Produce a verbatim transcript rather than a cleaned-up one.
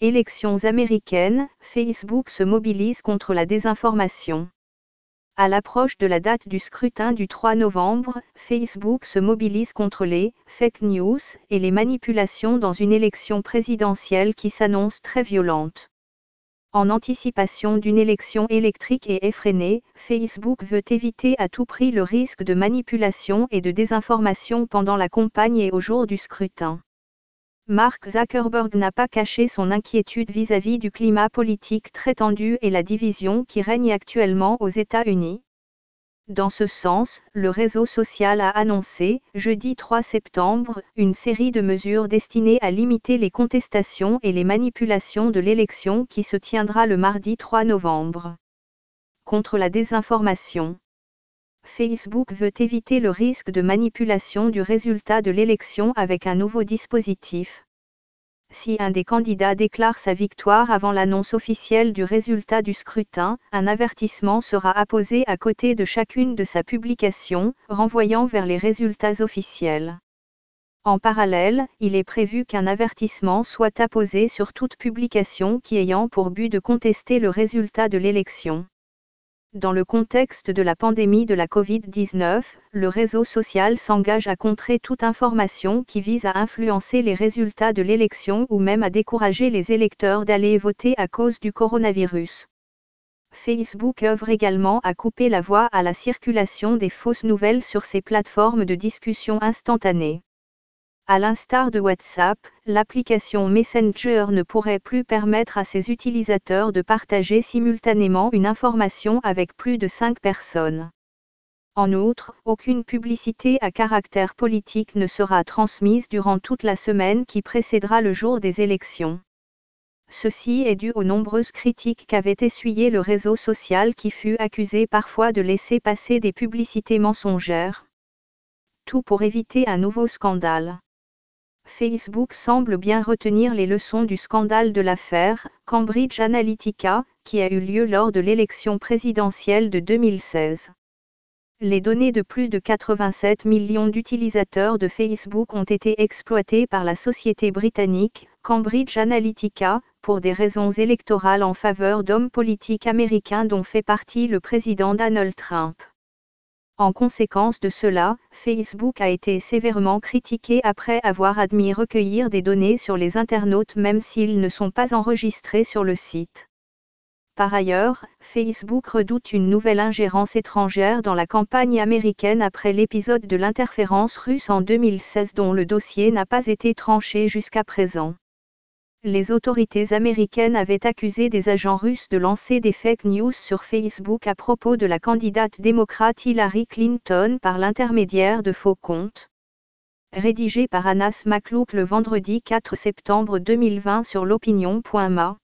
Élections américaines, Facebook se mobilise contre la désinformation. À l'approche de la date du scrutin du trois novembre, Facebook se mobilise contre les « fake news » et les manipulations dans une élection présidentielle qui s'annonce très violente. En anticipation d'une élection électrique et effrénée, Facebook veut éviter à tout prix le risque de manipulation et de désinformation pendant la campagne et au jour du scrutin. Mark Zuckerberg n'a pas caché son inquiétude vis-à-vis du climat politique très tendu et la division qui règne actuellement aux États-Unis. Dans ce sens, le réseau social a annoncé, jeudi trois septembre, une série de mesures destinées à limiter les contestations et les manipulations de l'élection qui se tiendra le mardi trois novembre. Contre la désinformation. Facebook veut éviter le risque de manipulation du résultat de l'élection avec un nouveau dispositif. Si un des candidats déclare sa victoire avant l'annonce officielle du résultat du scrutin, un avertissement sera apposé à côté de chacune de sa publication, renvoyant vers les résultats officiels. En parallèle, il est prévu qu'un avertissement soit apposé sur toute publication qui ayant pour but de contester le résultat de l'élection. Dans le contexte de la pandémie de la covid dix-neuf, le réseau social s'engage à contrer toute information qui vise à influencer les résultats de l'élection ou même à décourager les électeurs d'aller voter à cause du coronavirus. Facebook œuvre également à couper la voie à la circulation des fausses nouvelles sur ses plateformes de discussion instantanée. À l'instar de WhatsApp, l'application Messenger ne pourrait plus permettre à ses utilisateurs de partager simultanément une information avec plus de cinq personnes. En outre, aucune publicité à caractère politique ne sera transmise durant toute la semaine qui précédera le jour des élections. Ceci est dû aux nombreuses critiques qu'avait essuyé le réseau social qui fut accusé parfois de laisser passer des publicités mensongères. Tout pour éviter un nouveau scandale. Facebook semble bien retenir les leçons du scandale de l'affaire Cambridge Analytica, qui a eu lieu lors de l'élection présidentielle de deux mille seize. Les données de plus de quatre-vingt-sept millions d'utilisateurs de Facebook ont été exploitées par la société britannique Cambridge Analytica, pour des raisons électorales en faveur d'hommes politiques américains dont fait partie le président Donald Trump. En conséquence de cela, Facebook a été sévèrement critiqué après avoir admis recueillir des données sur les internautes même s'ils ne sont pas enregistrés sur le site. Par ailleurs, Facebook redoute une nouvelle ingérence étrangère dans la campagne américaine après l'épisode de l'interférence russe en deux mille seize dont le dossier n'a pas été tranché jusqu'à présent. Les autorités américaines avaient accusé des agents russes de lancer des fake news sur Facebook à propos de la candidate démocrate Hillary Clinton par l'intermédiaire de faux comptes. Rédigé par Anas Maklouk le vendredi quatre septembre deux mille vingt sur l'opinion point m a.